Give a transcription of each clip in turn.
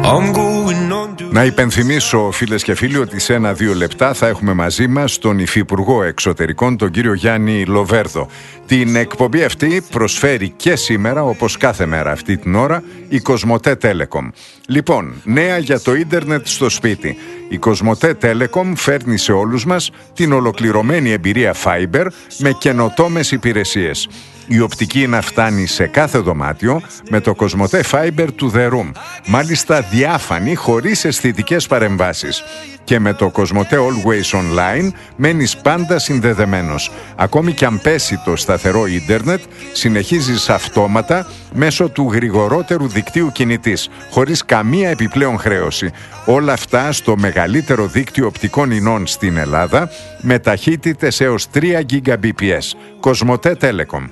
Να υπενθυμίσω, φίλες και φίλοι, ότι σε 1-2 λεπτά θα έχουμε μαζί μας τον Υφυπουργό Εξωτερικών, τον κύριο Γιάννη Λοβέρδο. Την εκπομπή αυτή προσφέρει και σήμερα, όπως κάθε μέρα αυτή την ώρα, η Κοσμοτέ Telecom. Λοιπόν, νέα για το ίντερνετ στο σπίτι. Η Κοσμοτέ Telecom φέρνει σε όλους μας την ολοκληρωμένη εμπειρία Fiber με καινοτόμες υπηρεσίες. Η οπτική να φτάνει σε κάθε δωμάτιο με το Κοσμοτέ Fiber to the Room. Μάλιστα διάφανη, χωρίς αισθητικές παρεμβάσεις. Και με το Κοσμοτέ Always Online μένεις πάντα συνδεδεμένος. Ακόμη κι αν πέσει το σταθερό ίντερνετ, συνεχίζεις αυτόματα μέσω του γρηγορότερου δικτύου κινητής, χωρίς καμία επιπλέον χρέωση. Όλα αυτά στο μεγαλύτερο δίκτυο οπτικών ινών στην Ελλάδα, με ταχύτητες έως 3 Gbps. Κοσμοτέ Telecom.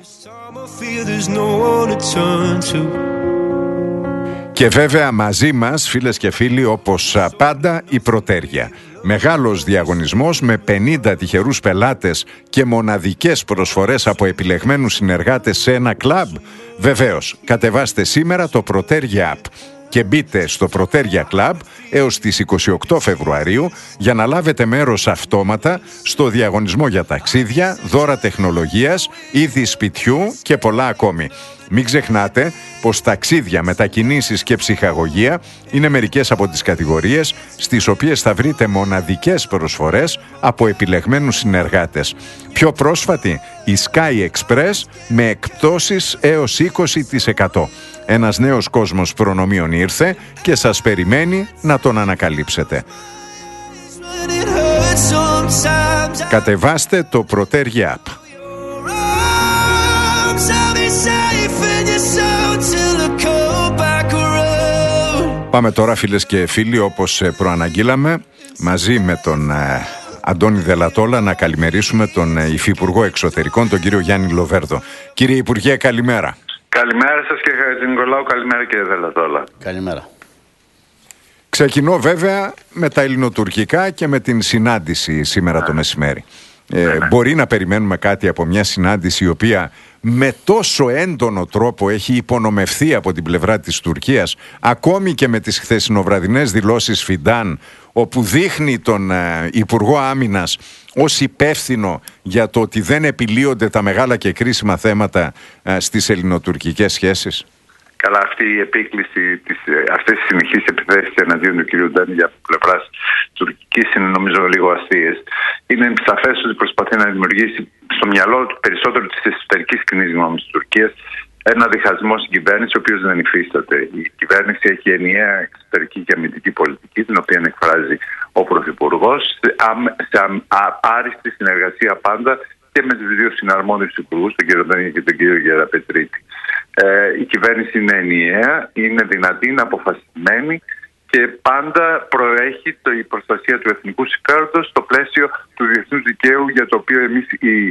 Και βέβαια μαζί μας, φίλες και φίλοι, όπως πάντα, η Πρωτέρια. Μεγάλος διαγωνισμός με 50 τυχερούς πελάτες και μοναδικές προσφορές από επιλεγμένους συνεργάτες σε ένα κλαμπ. Βεβαίως, κατεβάστε σήμερα το Πρωτέρια App και μπείτε στο Πρωτέρια Club έως τις 28 Φεβρουαρίου για να λάβετε μέρος αυτόματα στο διαγωνισμό για ταξίδια, δώρα τεχνολογίας, είδη σπιτιού και πολλά ακόμη. Μην ξεχνάτε πως ταξίδια, μετακινήσεις και ψυχαγωγία είναι μερικές από τις κατηγορίες στις οποίες θα βρείτε μοναδικές προσφορές από επιλεγμένους συνεργάτες. Πιο πρόσφατη, η Sky Express με εκπτώσεις έως 20%. Ένας νέος κόσμος προνομίων ήρθε και σας περιμένει να τον ανακαλύψετε. Κατεβάστε το Πρωτέρια App. Πάμε τώρα, φίλες και φίλοι, όπως προαναγγείλαμε, μαζί με τον Αντώνη Δελατόλα να καλημερίσουμε τον Υφυπουργό Εξωτερικών, τον κύριο Γιάννη Λοβέρδο. Κύριε Υπουργέ, καλημέρα. Καλημέρα σας κύριε Χατζηνικολάου, καλημέρα κύριε Δελατόλα. Καλημέρα. Ξεκινώ βέβαια με τα ελληνοτουρκικά και με την συνάντηση σήμερα το μεσημέρι. Μπορεί να περιμένουμε κάτι από μια συνάντηση η οποία με τόσο έντονο τρόπο έχει υπονομευθεί από την πλευρά της Τουρκίας, ακόμη και με τις χθεσινοβραδινές δηλώσεις Φιντάν, όπου δείχνει τον Υπουργό Άμυνας ως υπεύθυνο για το ότι δεν επιλύονται τα μεγάλα και κρίσιμα θέματα στις ελληνοτουρκικές σχέσεις? Καλά, αυτή η επίκληση, αυτές οι συνεχείς επιθέσεις εναντίον του κ. Ντάνη από πλευράς τουρκικής είναι νομίζω λίγο αστείες. Είναι σαφές ότι προσπαθεί να δημιουργήσει στο μυαλό του περισσότερο της εσωτερικής κοινής γνώμης της Τουρκίας ένα διχασμό στην κυβέρνηση, ο οποίος δεν υφίσταται. Η κυβέρνηση έχει ενιαία εξωτερική και αμυντική πολιτική, την οποία εκφράζει ο Πρωθυπουργός, σε άριστη συνεργασία πάντα και με τους δύο συναρμόδιους υπουργούς, τον κ. Ντάνη και τον κ. Γεραπετρίτη. Η κυβέρνηση είναι ενιαία, είναι δυνατή, είναι αποφασισμένη και πάντα προέχει η προστασία του εθνικού συμφέροντος στο πλαίσιο του διεθνούς δικαίου, για το οποίο εμείς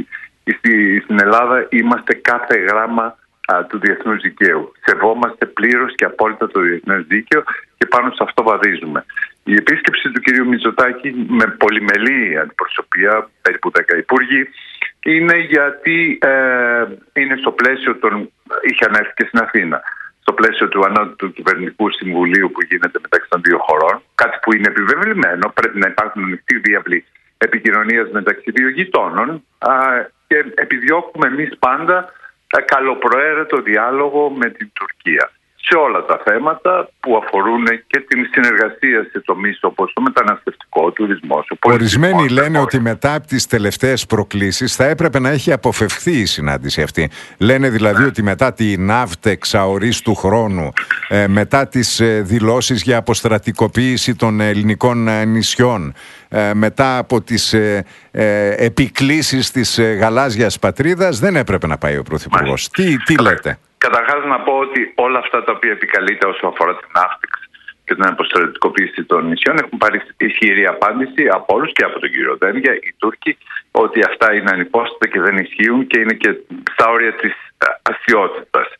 στην Ελλάδα είμαστε κάθε γράμμα του διεθνούς δικαίου. Σεβόμαστε πλήρως και απόλυτα το διεθνές δίκαιο και πάνω σε αυτό βαδίζουμε. Η επίσκεψη του κ. Μητσοτάκη με πολυμελή αντιπροσωπεία, περίπου 10 υπουργοί, είναι γιατί είναι στο πλαίσιο είχε ανέρθει και στην Αθήνα, στο πλαίσιο του ανώτατου κυβερνητικού συμβουλίου που γίνεται μεταξύ των δύο χωρών, κάτι που είναι επιβεβλημένο, πρέπει να υπάρχουν ανοιχτοί διάβλοι επικοινωνίας μεταξύ δύο γειτόνων και επιδιώκουμε εμείς πάντα καλοπροαίρετο διάλογο με την Τουρκία σε όλα τα θέματα που αφορούν και την συνεργασία σε τομείς όπως το μεταναστευτικό, ο τουρισμός. Ορισμένοι λένε ότι μετά από τις τελευταίες προκλήσεις θα έπρεπε να έχει αποφευχθεί η συνάντηση αυτή. Λένε δηλαδή ότι μετά την Ναύτεξ αορίστου χρόνου, μετά τις δηλώσεις για αποστρατικοποίηση των ελληνικών νησιών, μετά από τις επικλήσεις της γαλάζιας πατρίδας, δεν έπρεπε να πάει ο Πρωθυπουργός. Τι λέτε? Καταρχάς να πω ότι όλα αυτά τα οποία επικαλείται όσο αφορά την Ναύτεξ και την αποστρατικοποίηση των νησιών έχουν πάρει ισχυρή απάντηση από όλους και από τον κύριο Ντένια, οι Τούρκοι, ότι αυτά είναι ανυπόστατα και δεν ισχύουν και είναι και στα όρια της αστιότητας.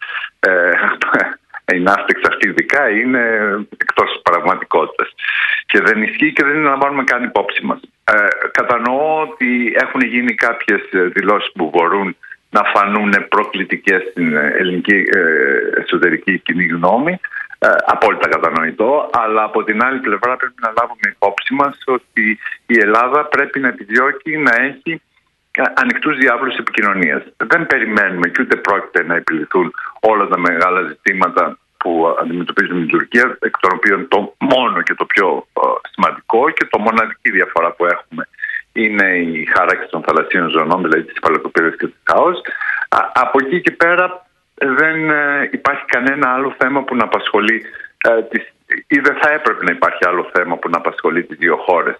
Η Ναύτεξ αυτή ειδικά είναι εκτός της πραγματικότητας και δεν ισχύει και δεν λαμβάνουμε καν υπόψη μας. Κατανοώ ότι έχουν γίνει κάποιες δηλώσεις που μπορούν να φανούν προκλητικές στην ελληνική εσωτερική κοινή γνώμη. Απόλυτα κατανοητό, αλλά από την άλλη πλευρά πρέπει να λάβουμε υπόψη μας ότι η Ελλάδα πρέπει να επιδιώκει να έχει ανοιχτούς διάβλους επικοινωνίας. Δεν περιμένουμε και ούτε πρόκειται να επιληθούν όλα τα μεγάλα ζητήματα που αντιμετωπίζουμε την Τουρκία, εκ των οποίων το μόνο και το πιο σημαντικό και το μοναδική διαφορά που έχουμε είναι η χάραξη των θαλασσίων ζωνών, δηλαδή της υφαλοκρηπίδας και του χάος. Από εκεί και πέρα δεν υπάρχει κανένα άλλο θέμα που να απασχολεί ή δεν θα έπρεπε να υπάρχει άλλο θέμα που να απασχολεί τις δύο χώρες.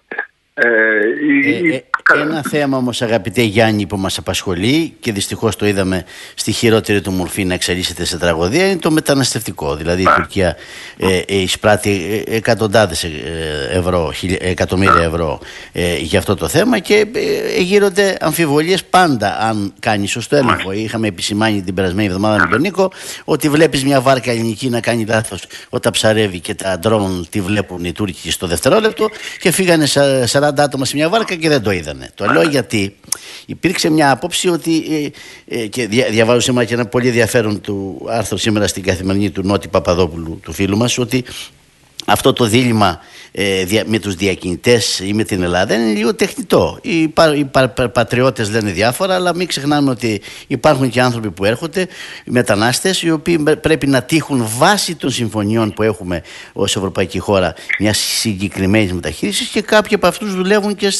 Ένα θέμα όμως, αγαπητέ Γιάννη, που μας απασχολεί και δυστυχώς το είδαμε στη χειρότερη του μορφή να εξελίσσεται σε τραγωδία, είναι το μεταναστευτικό. Δηλαδή η Τουρκία εισπράττει εκατοντάδες ευρώ, εκατομμύρια ευρώ για αυτό το θέμα και γύρονται αμφιβολίες πάντα αν κάνει σωστό έλεγχο. Είχαμε επισημάνει την περασμένη εβδομάδα με τον Νίκο ότι βλέπεις μια βάρκα ελληνική να κάνει λάθος όταν ψαρεύει και τα ντρόουν τη βλέπουν οι Τούρκοι στο δευτερόλεπτο και φύγανε 40 άτομα σε μια βάρκα και δεν το είδανε. Το λέω γιατί υπήρξε μια άποψη ότι και διαβάζω σήμερα και ένα πολύ ενδιαφέρον του άρθρο σήμερα στην Καθημερινή του Νότι Παπαδόπουλου, του φίλου μας, ότι αυτό το δίλημμα με τους διακινητές ή με την Ελλάδα είναι λίγο τεχνητό. Οι πατριώτες λένε διάφορα, αλλά μην ξεχνάμε ότι υπάρχουν και άνθρωποι που έρχονται, μετανάστες, οι οποίοι πρέπει να τύχουν βάσει των συμφωνιών που έχουμε ως ευρωπαϊκή χώρα μια συγκεκριμένη μεταχείριση, και κάποιοι από αυτούς δουλεύουν και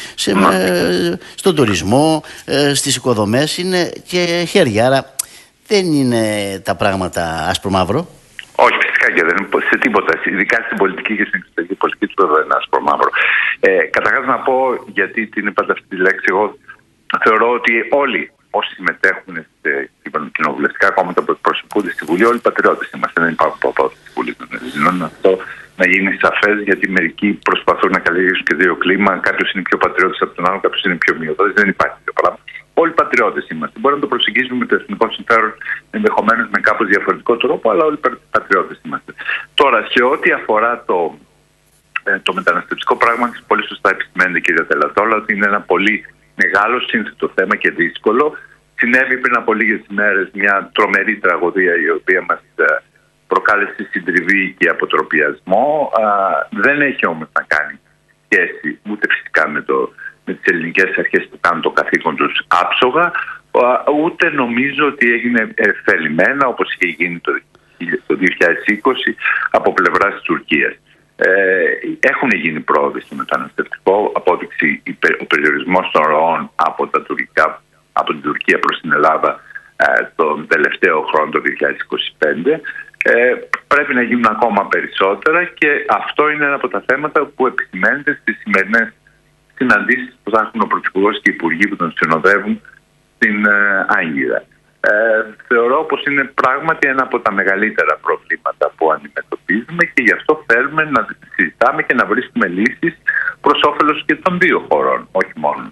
στον τουρισμό, στις οικοδομές, είναι και χέρια. Άρα δεν είναι τα πράγματα άσπρο-μαύρο. Όχι, φυσικά και δεν είναι σε τίποτα. Ειδικά στην πολιτική και στην εξωτερική πολιτική του δεν είναι άσπρο μαύρο. Καταρχάς να πω, γιατί την είπατε αυτή τη λέξη, εγώ θεωρώ ότι όλοι όσοι συμμετέχουν σε κοινοβουλευτικά κόμματα που εκπροσωπούνται στη Βουλή, όλοι πατριώτες είμαστε. Δεν υπάρχουν παπάδες στη Βουλή των Ελλήνων. Αυτό να γίνει σαφές, γιατί μερικοί προσπαθούν να καλλιεργήσουν και δύο κλίμα. Κάποιος είναι πιο πατριώτης από τον άλλο, κάποιος είναι πιο μειοδότης. Δεν υπάρχει τέτοιο πράγμα. Όλοι πατριώτες είμαστε. Μπορούμε να το προσεγγίσουμε με το εθνικό συμφέρον ενδεχομένως με κάπως διαφορετικό τρόπο, αλλά όλοι πατριώτες είμαστε. Τώρα, σε ό,τι αφορά το μεταναστευτικό πράγμα, πολύ σωστά επισημαίνεται, κύριε Τελατόλα, ότι είναι ένα πολύ μεγάλο σύνθετο θέμα και δύσκολο. Συνέβη πριν από λίγες ημέρες μια τρομερή τραγωδία, η οποία μας προκάλεσε συντριβή και αποτροπιασμό. Δεν έχει όμως να κάνει σχέση ούτε φυσικά με τις ελληνικές αρχές που κάνουν το καθήκον τους άψογα, ούτε νομίζω ότι έγινε θελημένα όπως είχε γίνει το 2020 από πλευράς της Τουρκίας. Έχουν γίνει πρόοδοι στο μεταναστευτικό, απόδειξη ο περιορισμός των ροών από την Τουρκία προς την Ελλάδα τον τελευταίο χρόνο, το 2025. Πρέπει να γίνουν ακόμα περισσότερα, και αυτό είναι ένα από τα θέματα που επισημαίνεται στις σημερινές συναντήσεις που θα έχουν ο Πρωθυπουργός και οι Υπουργοί που τον συνοδεύουν στην Άγκυρα. Θεωρώ πως είναι πράγματι ένα από τα μεγαλύτερα προβλήματα που αντιμετωπίζουμε, και γι' αυτό θέλουμε να συζητάμε και να βρίσκουμε λύσεις προς όφελος και των δύο χωρών, όχι μόνο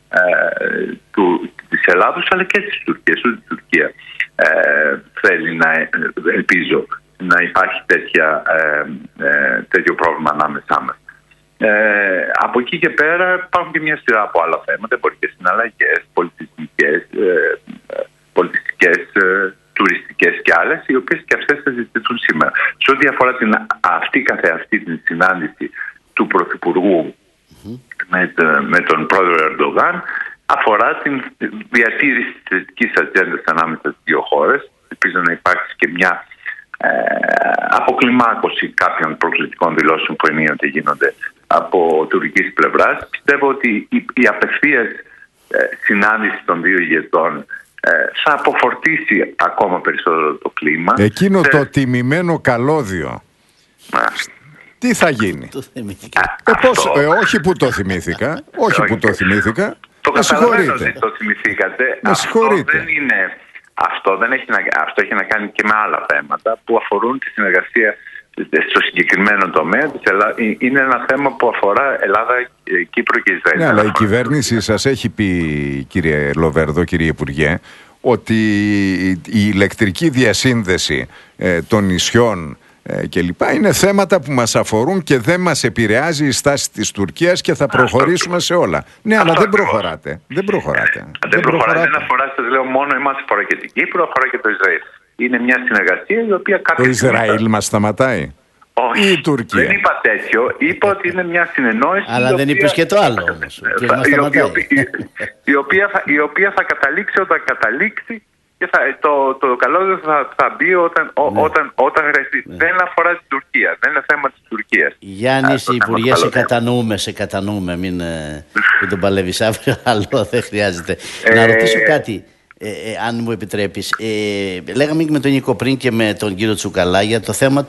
της Ελλάδος αλλά και της Τουρκίας. Ούτε η Τουρκία θέλει ελπίζω να υπάρχει τέτοιο πρόβλημα ανάμεσά μας. Από εκεί και πέρα υπάρχουν και μια σειρά από άλλα θέματα, εμπορικές συναλλαγές, πολιτιστικές, τουριστικές και άλλες, οι οποίες και αυτές θα συζητηθούν σήμερα. Σε ό,τι αφορά αυτή την συνάντηση του Πρωθυπουργού με τον πρόεδρο Ερντογάν, αφορά την διατήρηση της θετικής ατζέντας ανάμεσα στις δύο χώρες. Ελπίζω να υπάρξει και μια αποκλιμάκωση κάποιων προκλητικών δηλώσεων που ενίοτε γίνονται από τουρκικής πλευράς. Πιστεύω ότι η απευθείας συνάντηση των δύο ηγετών θα αποφορτήσει ακόμα περισσότερο το κλίμα. Εκείνο το τιμημένο καλώδιο. Τι θα γίνει? Όχι που το θυμήθηκα. Όχι που το θυμήθηκα. Το καταλαβαίνω ότι το θυμηθήκατε. Αυτό έχει να κάνει και με άλλα θέματα που αφορούν τη συνεργασία στο συγκεκριμένο τομέα. Είναι ένα θέμα που αφορά Ελλάδα, Κύπρο και Ισραήλ. Ναι, αλλά η κυβέρνηση σας έχει πει, κύριε Λοβέρδο, κύριε Υπουργέ, ότι η ηλεκτρική διασύνδεση των νησιών κλπ. Είναι θέματα που μας αφορούν και δεν μας επηρεάζει η στάση της Τουρκίας και θα προχωρήσουμε σε όλα. Ναι, αλλά δεν προχωράτε. Δεν προχωράτε. Δεν αφορά, σας λέω, μόνο εμάς, αφορά και την Κύπρο, αφορά και το Ισραήλ. Είναι μια συνεργασία η οποία Το Ισραήλ μας σταματάει? Όχι, η Τουρκία? Δεν είπα τέτοιο. Είπα ότι είναι μια συνεννόηση. Αλλά δεν είπες και το άλλο όμως. Η οποία θα καταλήξει όταν καταλήξει. Και το καλό δεν θα μπει όταν χρειαστεί. Δεν αφορά την Τουρκία. Δεν είναι θέμα της Τουρκίας. Γιάννη, Υπουργέ, σε κατανοούμε. Μην τον παλεύεις αύριο, άλλο δεν χρειάζεται. Να ρωτήσω κάτι, αν μου επιτρέπεις. Λέγαμε και με τον Νίκο πριν και με τον κύριο Τσουκαλά για το θέμα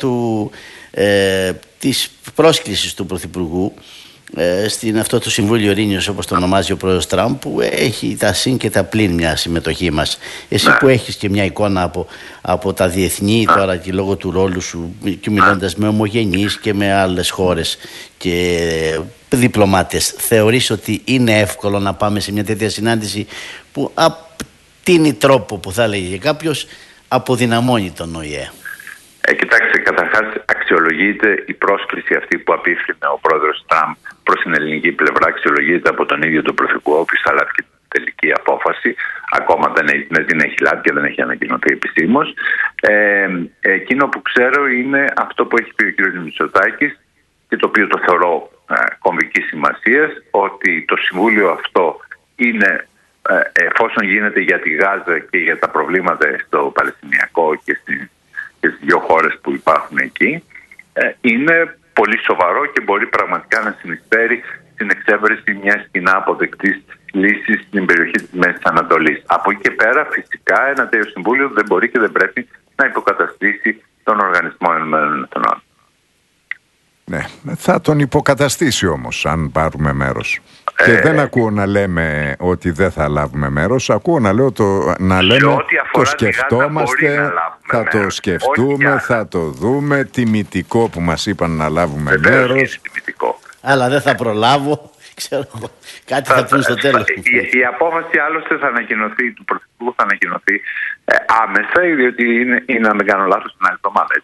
της πρόσκλησης του Πρωθυπουργού στην αυτό το Συμβούλιο Ειρήνης, όπως το ονομάζει ο πρόεδρος Τραμπ, που έχει τα συν και τα πλήν μια συμμετοχή μας. Εσύ που έχεις και μια εικόνα από τα διεθνή τώρα και λόγω του ρόλου σου και μιλώντας με ομογενείς και με άλλες χώρες και διπλωμάτες, θεωρείς ότι είναι εύκολο να πάμε σε μια τέτοια συνάντηση που τίνει τρόπο, που θα έλεγε κάποιος, αποδυναμώνει τον ΟΗΕ? Κοιτάξτε, καταρχάς αξιολογείται η πρόσκληση αυτή που απίφθινε ο πρόεδρος Τραμπ προς την ελληνική πλευρά, αξιολογείται από τον ίδιο τον Πρωθυπουργό, που θα λάβει και την τελική απόφαση. Ακόμα δεν την έχει λάβει και δεν έχει ανακοινωθεί επισήμως. Εκείνο που ξέρω είναι αυτό που έχει πει ο κ. Μητσοτάκης και το οποίο το θεωρώ κομβικής σημασίας, ότι το Συμβούλιο αυτό είναι, εφόσον γίνεται για τη Γάζα και για τα προβλήματα στο Παλαιστινιακό και στις δύο χώρες που υπάρχουν εκεί, είναι πολύ σοβαρό και μπορεί πραγματικά να συνεισφέρει στην εξέβρεση μιας κοινά αποδεκτής λύσης στην περιοχή της Μέσης Ανατολής. Από εκεί και πέρα, φυσικά, ένα τέτοιο συμβούλιο δεν μπορεί και δεν πρέπει να υποκαταστήσει τον Οργανισμό Ηνωμένων Εθνών. Ναι, θα τον υποκαταστήσει όμως αν πάρουμε μέρος. Και δεν ακούω να λέμε ότι δεν θα λάβουμε μέρος. Ακούω να λέμε το σκεφτόμαστε, θα το σκεφτούμε, θα το δούμε. Τιμητικό που μας είπαν να λάβουμε μέρος. Αλλά δεν θα προλάβω. Ξέρω, κάτι θα πούν στο τέλος. Η απόφαση άλλωστε θα ανακοινωθεί, του Πρωθυπουργού θα ανακοινωθεί άμεσα, διότι είναι, αν δεν κάνω λάθος, την άλλη εβδομάδα.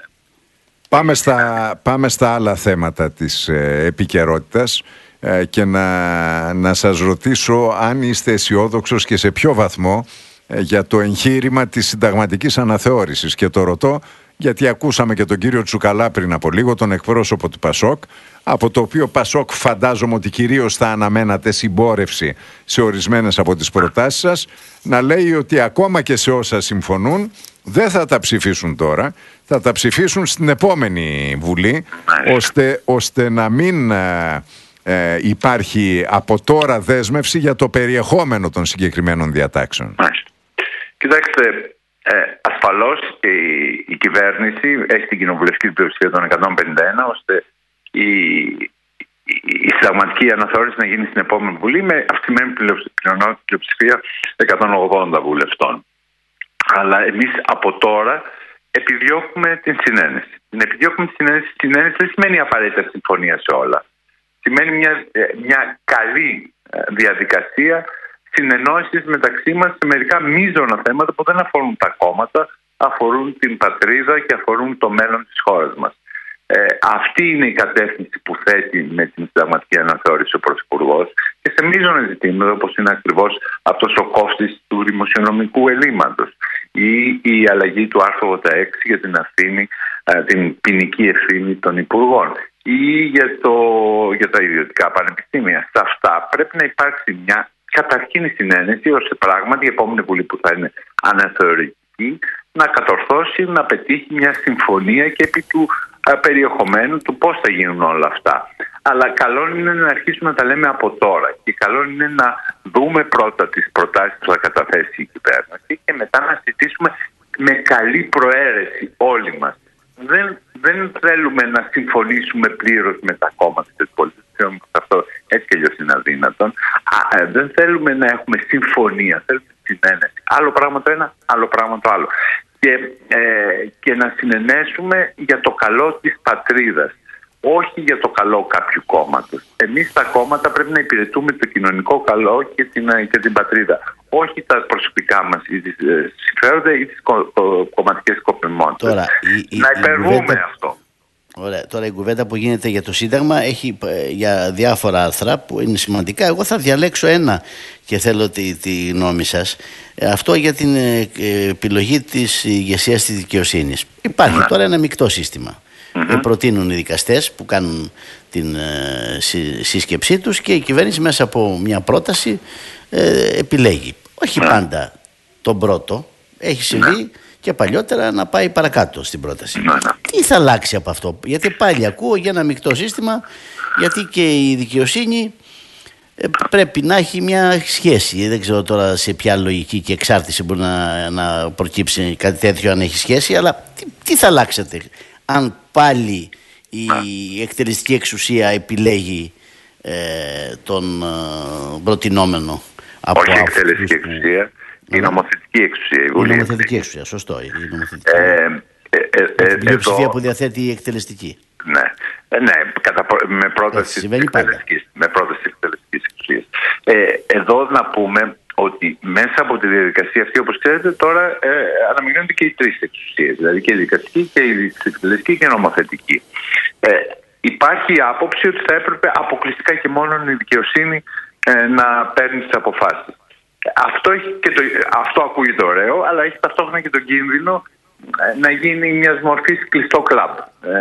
Πάμε στα άλλα θέματα της επικαιρότητας και να σας ρωτήσω αν είστε αισιόδοξος και σε ποιο βαθμό για το εγχείρημα της συνταγματικής αναθεώρησης. Και το ρωτώ γιατί ακούσαμε και τον κύριο Τσουκαλά πριν από λίγο, τον εκπρόσωπο του Πασόκ, από το οποίο Πασόκ φαντάζομαι ότι κυρίως θα αναμένατε συμπόρευση σε ορισμένες από τις προτάσεις σας, να λέει ότι ακόμα και σε όσα συμφωνούν δεν θα τα ψηφίσουν τώρα, θα τα ψηφίσουν στην επόμενη Βουλή, ώστε να μην υπάρχει από τώρα δέσμευση για το περιεχόμενο των συγκεκριμένων διατάξεων. Κοιτάξτε, ασφαλώς η κυβέρνηση έχει την κοινοβουλευτική πλειοψηφία των 151, ώστε η συνταγματική αναθεώρηση να γίνει στην επόμενη Βουλή με αυξημένη πλειοψηφία 180 βουλευτών. Αλλά εμείς από τώρα επιδιώκουμε την συνένεση. Η συνένεση δεν σημαίνει απαραίτητα συμφωνία σε όλα. Σημαίνει μια καλή διαδικασία συνεννόησης μεταξύ μας σε μερικά μείζωνα θέματα που δεν αφορούν τα κόμματα, αφορούν την πατρίδα και αφορούν το μέλλον της χώρας μας. Αυτή είναι η κατεύθυνση που θέτει με την συνταγματική αναθεώρηση ο Πρωθυπουργός και σε μείζωνα ζητήματα, όπως είναι ακριβώς αυτός ο κόστης του δημοσιονομικού ελλείμματος ή η αλλαγή του άρθρου 86 για την ποινική ευθύνη των υπουργών ή για τα ιδιωτικά πανεπιστήμια. Σε αυτά πρέπει να υπάρξει μια καταρχήν συνένεση, ώστε πράγματι η επόμενη Βουλή που θα είναι αναθεωρητική να κατορθώσει να πετύχει μια συμφωνία και επί του περιεχομένου του πώς θα γίνουν όλα αυτά. Αλλά καλό είναι να αρχίσουμε να τα λέμε από τώρα και καλό είναι να δούμε πρώτα τις προτάσεις που θα καταθέσει η κυβέρνηση και μετά να συζητήσουμε με καλή προαίρεση όλοι μας. Δεν θέλουμε να συμφωνήσουμε πλήρως με τα κόμματα της πολιτικής. Αυτό έτσι και αλλιώς είναι αδύνατον. Δεν θέλουμε να έχουμε συμφωνία, θέλουμε συνένεση. Άλλο πράγμα το ένα, άλλο πράγμα το άλλο. Και να συνενέσουμε για το καλό της πατρίδας. όχι για το καλό κάποιου κόμματος. Εμείς τα κόμματα πρέπει να υπηρετούμε το κοινωνικό καλό και την πατρίδα. Όχι τα προσωπικά μας συμφέροντα ή τις κομματικές σκοπιμότητες. Να υπερβούμε αυτό. Ωραία. Τώρα η κουβέντα που γίνεται για το Σύνταγμα έχει για διάφορα άρθρα που είναι σημαντικά. Εγώ θα διαλέξω ένα και θέλω τη γνώμη σας. Αυτό για την επιλογή της ηγεσίας της δικαιοσύνης. Υπάρχει τώρα ένα μεικτό σύστημα. Προτείνουν οι δικαστές που κάνουν την σύσκεψή τους και η κυβέρνηση μέσα από μια πρόταση επιλέγει. Όχι πάντα τον πρώτο. Έχει συμβεί και παλιότερα να πάει παρακάτω στην πρόταση. Τι θα αλλάξει από αυτό? Γιατί πάλι ακούω για ένα μεικτό σύστημα, γιατί και η δικαιοσύνη πρέπει να έχει μια σχέση. Δεν ξέρω τώρα σε ποια λογική και εξάρτηση μπορεί να προκύψει κάτι τέτοιο, αν έχει σχέση, αλλά τι θα αλλάξετε αν πάλι η εκτελεστική εξουσία επιλέγει τον προτινόμενο? Όχι η εκτελεστική εξουσία, η νομοθετική εξουσία. Η νομοθετική εξουσία, σωστό. Η πλειοψηφία που διαθέτει η εκτελεστική. Ναι, με πρόταση της εκτελεστικής εξουσίας. Εδώ να πούμε ότι μέσα από τη διαδικασία αυτή, όπως ξέρετε, τώρα αναμειγνύονται και οι τρεις εξουσίες, δηλαδή και η δικαστική και η εκτελεστική και η νομοθετική. Υπάρχει άποψη ότι θα έπρεπε αποκλειστικά και μόνο η δικαιοσύνη να παίρνει τις αποφάσεις. Αυτό ακούγεται ωραίο, αλλά έχει ταυτόχρονα και τον κίνδυνο να γίνει μιας μορφής κλειστό κλαμπ.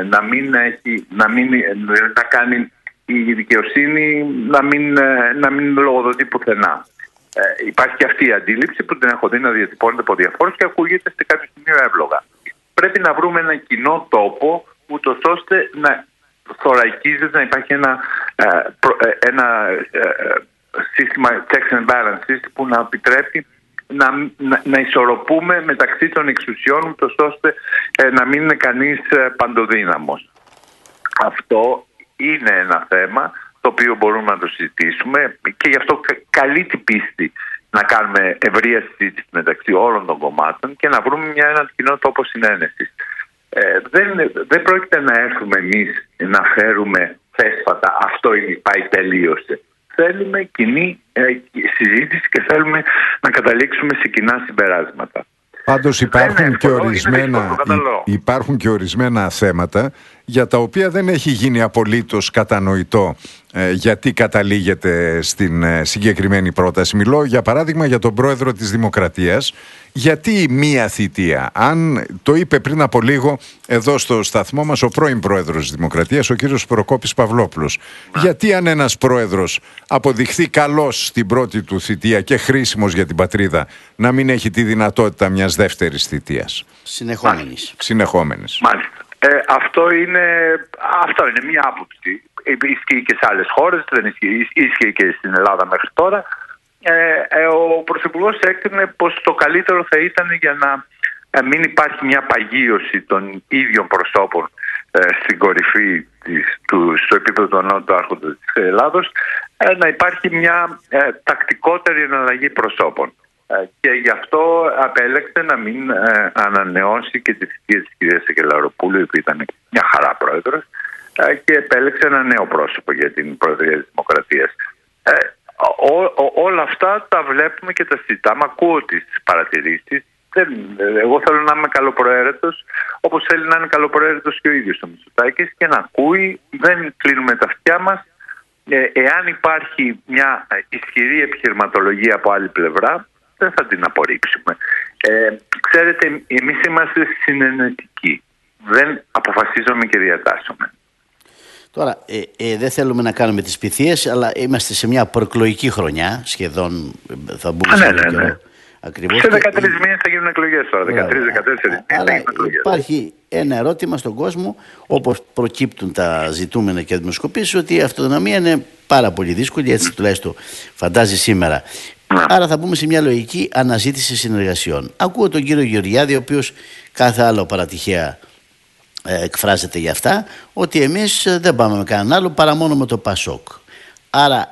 Να κάνει η δικαιοσύνη να μην λογοδοτεί πουθενά. Υπάρχει και αυτή η αντίληψη που την έχω δει να διατυπώνεται από διαφόρους και ακούγεται σε κάποιο σημείο εύλογα. Πρέπει να βρούμε ένα κοινό τόπο, ούτως ώστε να θωρακίζεται, να υπάρχει ένα σύστημα checks and balances που να επιτρέπει να ισορροπούμε μεταξύ των εξουσιών, ούτως ώστε να μην είναι κανείς παντοδύναμος. Αυτό είναι ένα θέμα το οποίο μπορούμε να το συζητήσουμε και γι' αυτό καλή την πίστη να κάνουμε ευρεία συζήτηση μεταξύ όλων των κομμάτων και να βρούμε έναν κοινό τόπο συνένεσης. Δεν πρόκειται να έρθουμε εμείς να φέρουμε θέσφατα αυτό είναι, πάει, τελείωσε. Θέλουμε κοινή συζήτηση και θέλουμε να καταλήξουμε σε κοινά συμπεράσματα. Πάντως υπάρχουν και ορισμένα θέματα για τα οποία δεν έχει γίνει απολύτως κατανοητό γιατί καταλήγεται στην συγκεκριμένη πρόταση. Μιλώ για παράδειγμα για τον πρόεδρο της Δημοκρατίας. Γιατί μία θητεία? Αν το είπε πριν από λίγο εδώ στο σταθμό μας ο πρώην πρόεδρος της Δημοκρατίας, ο κύριος Προκόπης Παυλόπουλος. Γιατί αν ένας πρόεδρος αποδειχθεί καλός στην πρώτη του θητεία και χρήσιμος για την πατρίδα, να μην έχει τη δυνατότητα μιας δεύτερης θητείας? Συνεχόμενης. Μάλιστα. Αυτό είναι μία άποψη. Ισχύει και σε άλλες χώρες, δεν ισχύει και στην Ελλάδα μέχρι τώρα. Ο Πρωθυπουργός έκρινε πως το καλύτερο θα ήταν για να μην υπάρχει μια παγίωση των ίδιων προσώπων στην κορυφή στο επίπεδο του ανώτατου άρχοντα της Ελλάδος, να υπάρχει μια τακτικότερη εναλλαγή προσώπων. Και γι' αυτό απέλεξε να μην ανανεώσει και τη θητεία της κυρίας Σακελαροπούλου, η οποία ήταν μια χαρά πρόεδρος, και επέλεξε ένα νέο πρόσωπο για την Προεδρία της Δημοκρατίας. Όλα αυτά τα βλέπουμε και τα συζητάμε. Ακούω τις παρατηρήσεις. Εγώ θέλω να είμαι καλοπροαίρετος, όπως θέλει να είναι καλοπροαίρετος και ο ίδιος ο Μητσοτάκης, και να ακούει. Δεν κλείνουμε τα αυτιά μας. Εάν υπάρχει μια ισχυρή επιχειρηματολογία από άλλη πλευρά, δεν θα την απορρίψουμε. Ξέρετε, εμείς είμαστε συνενετικοί. Δεν αποφασίζουμε και διατάσσουμε. Τώρα, δεν θέλουμε να κάνουμε τις πυθίες, αλλά είμαστε σε μια προεκλογική χρονιά, σχεδόν θα μπούμε σε ένα καιρό. Ακριβώς. Σε 13 μήνες θα γίνουν εκλογές τώρα, 13-14 μήνες θα γίνουν εκλογές. Υπάρχει ένα ερώτημα στον κόσμο, όπως προκύπτουν τα ζητούμενα και δημοσκοπήσεις, ότι η αυτοδυναμία είναι πάρα πολύ δύσκολη, έτσι τουλάχιστον φαντάζει σήμερα. Άρα θα μπούμε σε μια λογική αναζήτηση συνεργασιών. Ακούω τον κύριο Γεωργιάδη, ο οποίος κάθε άλλο παρατυχαία εκφράζεται για αυτά, ότι εμείς δεν πάμε με κανέναν άλλο παρά μόνο με το ΠΑΣΟΚ. Άρα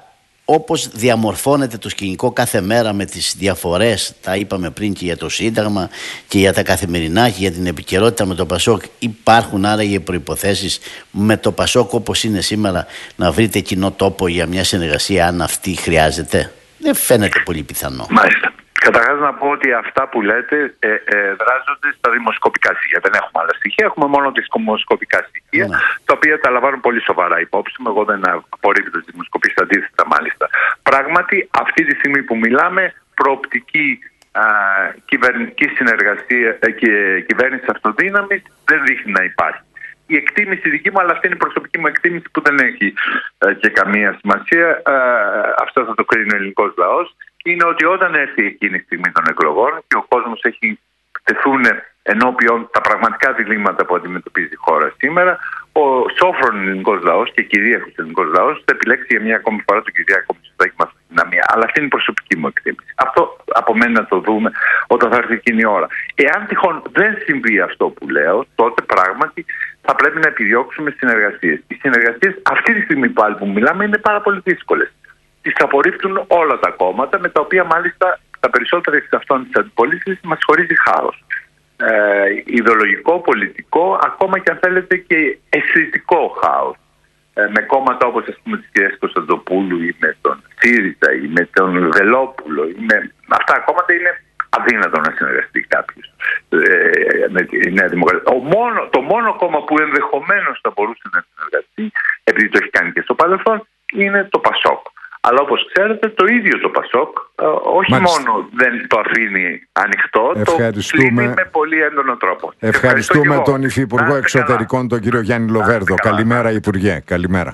όπως διαμορφώνεται το σκηνικό κάθε μέρα με τις διαφορές, τα είπαμε πριν και για το Σύνταγμα και για τα καθημερινά και για την επικαιρότητα με το Πασόκ, υπάρχουν άραγε προϋποθέσεις με το Πασόκ όπως είναι σήμερα να βρείτε κοινό τόπο για μια συνεργασία, αν αυτή χρειάζεται? Δεν φαίνεται πολύ πιθανό. Μάλιστα. Καταρχάς να πω ότι αυτά που λέτε δράζονται στα δημοσκοπικά στοιχεία. Δεν έχουμε άλλα στοιχεία, έχουμε μόνο τις δημοσκοπικά στοιχεία, τα οποία τα λαμβάνουν πολύ σοβαρά υπόψη μου. Εγώ δεν απορρίπτω τις δημοσκοπήσεις, αντίθετα μάλιστα. Πράγματι, αυτή τη στιγμή που μιλάμε, προοπτική κυβερνητική συνεργασία και κυβέρνηση αυτοδύναμης δεν δείχνει να υπάρχει. Η εκτίμηση δική μου, αλλά αυτή είναι η προσωπική μου εκτίμηση που δεν έχει και καμία σημασία, αυτό θα το κρίνει ο ελληνικός λαός, είναι ότι όταν έρθει εκείνη η στιγμή των εκλογών και ο κόσμος έχει τεθούν ενώπιον τα πραγματικά διλήμματα που αντιμετωπίζει η χώρα σήμερα, ο σόφρον ελληνικός λαός και κυρίαρχος ελληνικός λαός θα επιλέξει για μια ακόμη φορά τον κυρίαρχο Μητσοτάκη με αυτή τη δυναμία. Αλλά αυτή είναι η προσωπική μου εκτίμηση. Αυτό απομένει να το δούμε όταν θα έρθει εκείνη η ώρα. Εάν τυχόν δεν συμβεί αυτό που λέω, τότε πράγματι θα πρέπει να επιδιώξουμε συνεργασίες. Οι συνεργασίες αυτή τη στιγμή πάλι που μιλάμε είναι πάρα πολύ δύσκολες. Τις απορρίπτουν όλα τα κόμματα, με τα οποία μάλιστα τα περισσότερα εξ αυτών της αντιπολίτευσης μας χωρίζει χάος. Ιδεολογικό, πολιτικό, ακόμα και αν θέλετε και αισθητικό χάος. Με κόμματα όπως ας πούμε της κυρίας Κωνσταντοπούλου ή με τον ΣΥΡΙΖΑ ή με τον Βελόπουλο ή με... Αυτά τα κόμματα είναι αδύνατο να συνεργαστεί κάποιος με τη Νέα Δημοκρατία. Το μόνο κόμμα που ενδεχομένως θα μπορούσε να συνεργαστεί, επειδή το έχει κάνει και στο παρελθόν, είναι το Πασόκ. Αλλά όπως ξέρετε, το ίδιο το Πασόκ όχι μόνο δεν το αφήνει ανοιχτό, το κλείνει με πολύ έντονο τρόπο. Ευχαριστούμε τον Υφυπουργό Εξωτερικών, τον κύριο Γιάννη Λοβέρδο. Καλημέρα, Υπουργέ. Καλημέρα.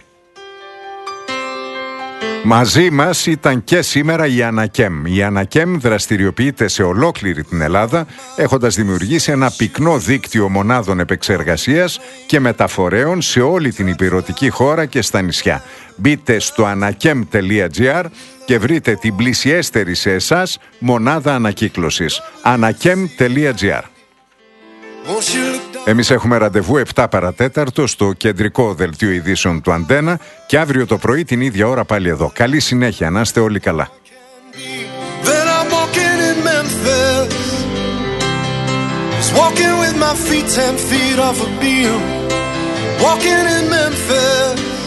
Μαζί μας ήταν και σήμερα η Ανακέμ. Η Ανακέμ δραστηριοποιείται σε ολόκληρη την Ελλάδα, έχοντας δημιουργήσει ένα πυκνό δίκτυο μονάδων επεξεργασίας και μεταφορέων σε όλη την ηπειρωτική χώρα και στα νησιά. Μπείτε στο anakem.gr και βρείτε την πλησιέστερη σε εσάς μονάδα ανακύκλωσης. anakem.gr. Εμείς έχουμε ραντεβού 7 παρατέταρτο στο κεντρικό δελτίο ειδήσεων του Αντένα και αύριο το πρωί την ίδια ώρα πάλι εδώ. Καλή συνέχεια, να είστε όλοι καλά. Walking with my feet 10 feet off a beam, walking in Memphis.